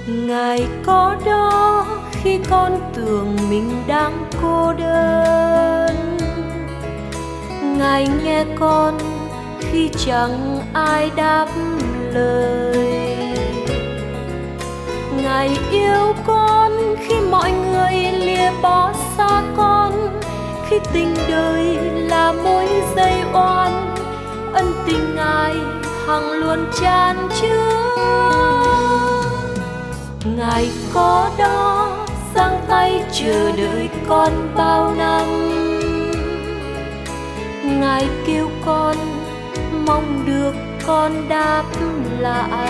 Ngài có đó khi con tưởng mình đang cô đơn. Ngài nghe con khi chẳng ai đáp lời. Ngài yêu con khi mọi người lìa bỏ xa con, khi tình đời là mối dây oan, ân tình Ngài hằng luôn tràn chứa. Ngài có đó giang tay chờ đợi con bao năm. Ngài kêu con mong được con đáp lại.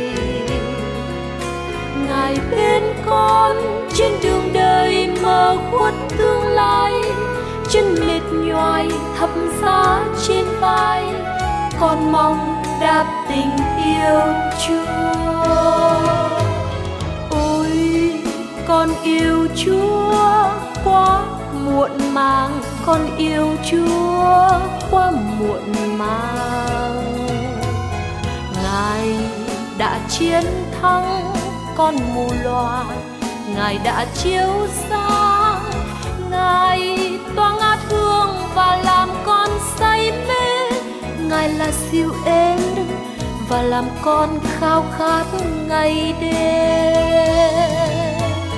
Ngài bên con trên đường đời mờ khuất tương lai, chân mệt nhoài thập giá trên vai, con mong đáp tình yêu Chúa. Ôi con yêu Chúa quá muộn màng, con yêu Chúa quá muộn màng. Ngài đã chiến thắng con mù loà, Ngài đã chiếu sáng, Ngài tỏa ngát hương và làm con say mê. Ngài là siêu êm và làm con khao khát ngày đêm.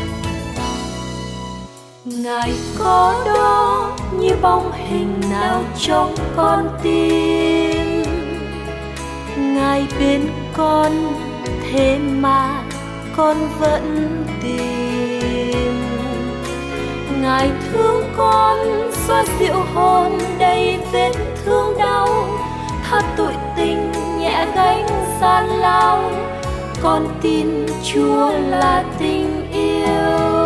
Ngài có đó như bóng hình nào trong con tim. Ngài bên con thế mà con vẫn tìm. Ngài thương con xoa dịu hồn đầy vết thương đau, tha tội tình nhẹ gánh gian lao, con tin Chúa là tình yêu.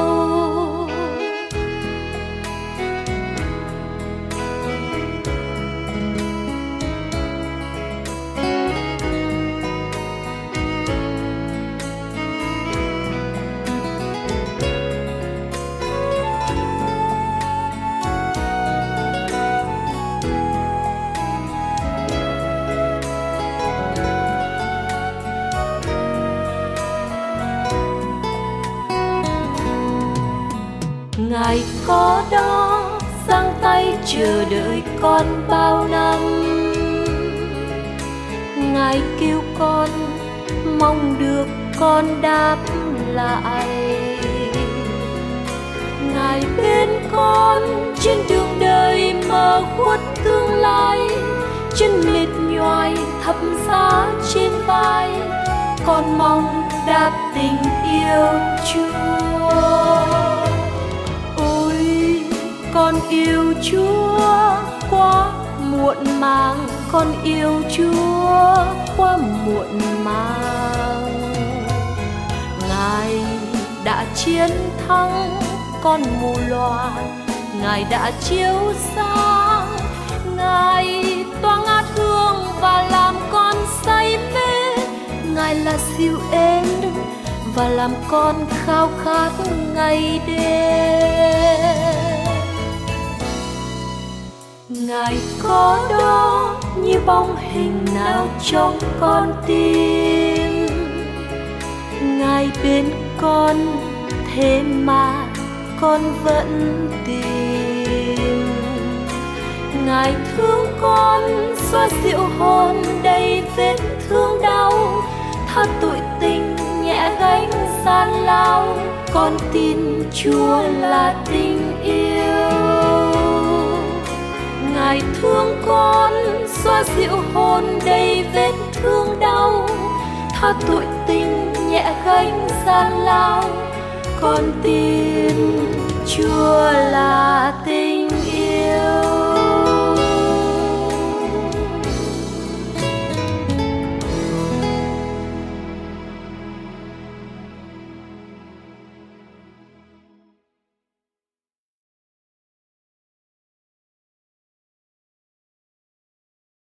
Ngài có đó giang tay chờ đợi con bao năm. Ngài kêu con mong được con đáp lại. Ngài bên con trên đường đời mờ khuất tương lai, chân mệt nhoài thập giá trên vai, con mong đáp tình yêu Chúa. Con yêu Chúa quá muộn màng, con yêu Chúa quá muộn màng. Ngài đã chiến thắng con mù loà, Ngài đã chiếu sáng, Ngài tỏa ngát hương và làm con say mê. Ngài là siêu êm và làm con khao khát ngày đêm. Ngài có đó như bóng hình nào trong con tim. Ngài bên con thế mà con vẫn tìm. Ngài thương con xoa dịu hồn đầy vết thương đau, tha tội tình nhẹ gánh gian lao, con tin Chúa là tình yêu. Ngài thương con xoa dịu hồn đầy vết thương đau, tha tội tình nhẹ gánh gian lao, con tin Chúa là tình